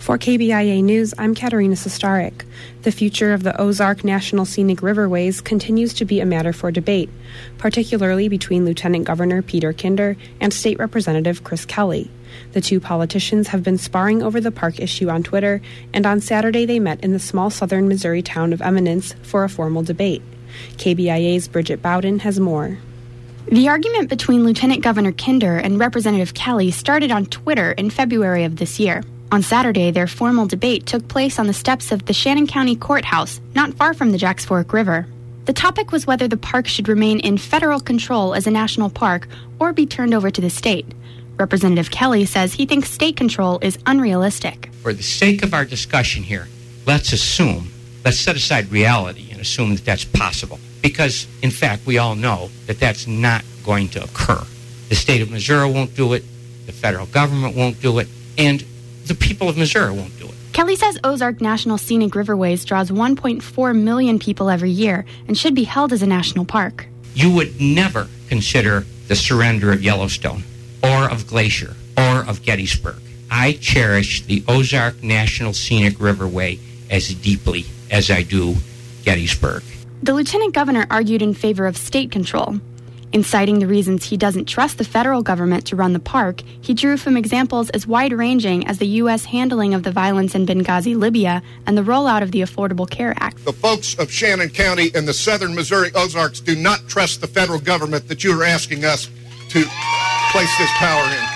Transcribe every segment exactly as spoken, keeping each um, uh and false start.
For K B I A News, I'm Katerina Sostarek. The future of the Ozark National Scenic Riverways continues to be a matter for debate, particularly between Lieutenant Governor Peter Kinder and State Representative Chris Kelly. The two politicians have been sparring over the park issue on Twitter, and on Saturday they met in the small southern Missouri town of Eminence for a formal debate. K B I A's Bridget Bowden has more. The argument between Lieutenant Governor Kinder and Representative Kelly started on Twitter in February of this year. On Saturday, their formal debate took place on the steps of the Shannon County Courthouse, not far from the Jacks Fork River. The topic was whether the park should remain in federal control as a national park or be turned over to the state. Representative Kelly says he thinks state control is unrealistic. For the sake of our discussion here, let's assume, let's set aside reality and assume that that's possible. Because, in fact, we all know that that's not going to occur. The state of Missouri won't do it, the federal government won't do it, and the people of Missouri won't do it. Kelly says Ozark National Scenic Riverways draws one point four million people every year and should be held as a national park. You would never consider the surrender of Yellowstone or of Glacier or of Gettysburg. I cherish the Ozark National Scenic Riverway as deeply as I do Gettysburg. The lieutenant governor argued in favor of state control. In citing the reasons he doesn't trust the federal government to run the park, he drew from examples as wide-ranging as the U S handling of the violence in Benghazi, Libya, and the rollout of the Affordable Care Act. The folks of Shannon County and the southern Missouri Ozarks do not trust the federal government that you are asking us to place this power in.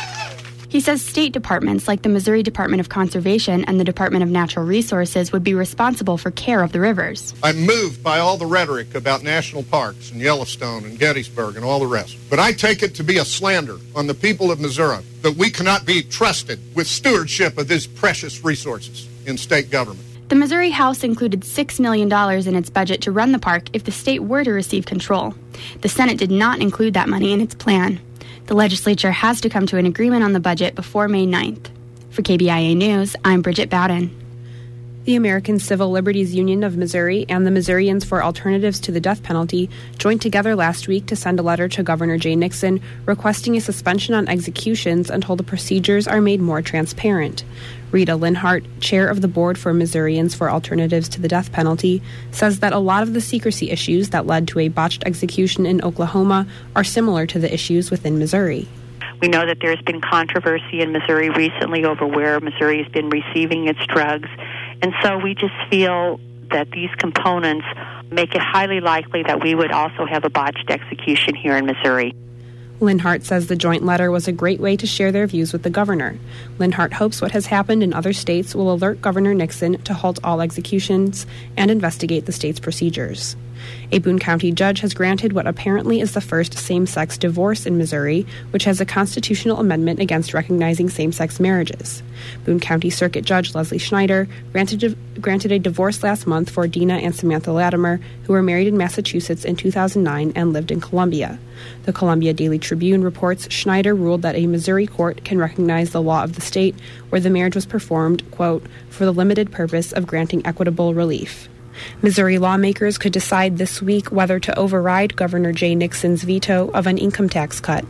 He says state departments like the Missouri Department of Conservation and the Department of Natural Resources would be responsible for care of the rivers. I'm moved by all the rhetoric about national parks and Yellowstone and Gettysburg and all the rest. But I take it to be a slander on the people of Missouri that we cannot be trusted with stewardship of these precious resources in state government. The Missouri House included six million dollars in its budget to run the park if the state were to receive control. The Senate did not include that money in its plan. The legislature has to come to an agreement on the budget before May ninth. For K B I A News, I'm Bridget Bowden. The American Civil Liberties Union of Missouri and the Missourians for Alternatives to the Death Penalty joined together last week to send a letter to Governor Jay Nixon requesting a suspension on executions until the procedures are made more transparent. Rita Linhart, chair of the board for Missourians for Alternatives to the Death Penalty, says that a lot of the secrecy issues that led to a botched execution in Oklahoma are similar to the issues within Missouri. We know that there's been controversy in Missouri recently over where Missouri has been receiving its drugs. And so we just feel that these components make it highly likely that we would also have a botched execution here in Missouri. Linhart says the joint letter was a great way to share their views with the governor. Linhart hopes what has happened in other states will alert Governor Nixon to halt all executions and investigate the state's procedures. A Boone County judge has granted what apparently is the first same-sex divorce in Missouri, which has a constitutional amendment against recognizing same-sex marriages. Boone County Circuit Judge Leslie Schneider granted, granted a divorce last month for Dina and Samantha Latimer, who were married in Massachusetts in two thousand nine and lived in Columbia. The Columbia Daily Tribune reports Schneider ruled that a Missouri court can recognize the law of the state where the marriage was performed, quote, for the limited purpose of granting equitable relief. Missouri lawmakers could decide this week whether to override Governor Jay Nixon's veto of an income tax cut.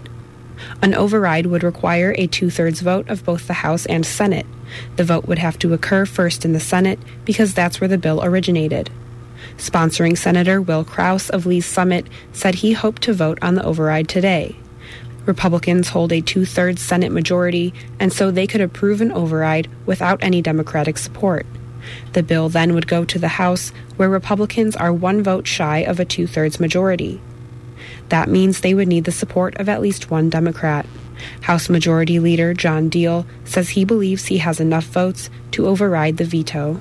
An override would require a two-thirds vote of both the House and Senate. The vote would have to occur first in the Senate because that's where the bill originated. Sponsoring Senator Will Krause of Lee's Summit said he hoped to vote on the override today. Republicans hold a two-thirds Senate majority, and so they could approve an override without any Democratic support. The bill then would go to the House, where Republicans are one vote shy of a two-thirds majority. That means they would need the support of at least one Democrat. House Majority Leader John Deal says he believes he has enough votes to override the veto.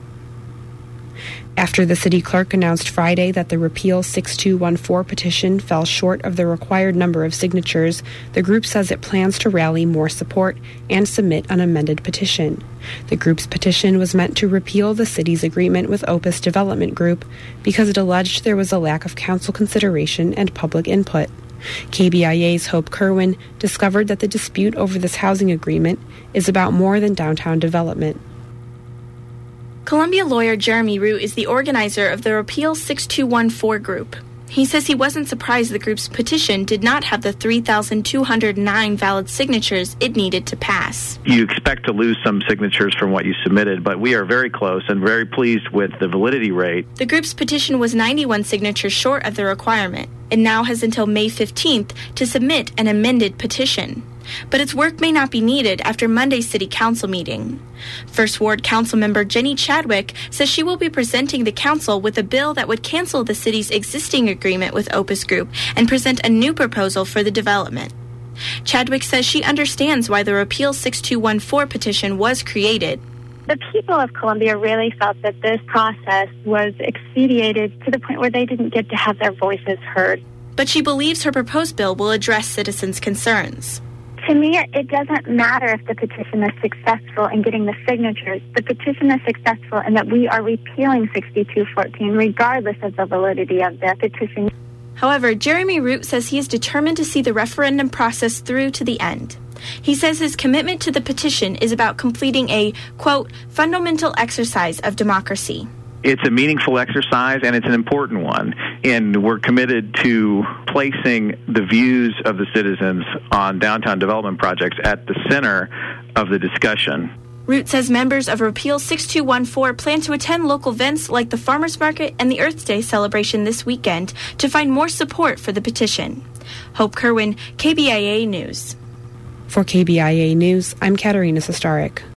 After the city clerk announced Friday that the Repeal six two one four petition fell short of the required number of signatures, the group says it plans to rally more support and submit an amended petition. The group's petition was meant to repeal the city's agreement with Opus Development Group because it alleged there was a lack of council consideration and public input. K B I A's Hope Kerwin discovered that the dispute over this housing agreement is about more than downtown development. Columbia lawyer Jeremy Root is the organizer of the Repeal six two one four group. He says he wasn't surprised the group's petition did not have the three thousand two hundred nine valid signatures it needed to pass. You expect to lose some signatures from what you submitted, but we are very close and very pleased with the validity rate. The group's petition was ninety-one signatures short of the requirement. It now has until May fifteenth to submit an amended petition. But its work may not be needed after Monday's City Council meeting. First Ward Council member Jenny Chadwick says she will be presenting the council with a bill that would cancel the city's existing agreement with Opus Group and present a new proposal for the development. Chadwick says she understands why the Repeal six two one four petition was created. The people of Columbia really felt that this process was expedited to the point where they didn't get to have their voices heard. But she believes her proposed bill will address citizens' concerns. To me, it doesn't matter if the petition is successful in getting the signatures. The petition is successful in that we are repealing sixty-two fourteen regardless of the validity of the petition. However, Jeremy Root says he is determined to see the referendum process through to the end. He says his commitment to the petition is about completing a, quote, fundamental exercise of democracy. It's a meaningful exercise, and it's an important one. And we're committed to placing the views of the citizens on downtown development projects at the center of the discussion. Root says members of Repeal six two one four plan to attend local events like the Farmers Market and the Earth Day celebration this weekend to find more support for the petition. Hope Kerwin, K B I A News. For K B I A News, I'm Katerina Sostaric.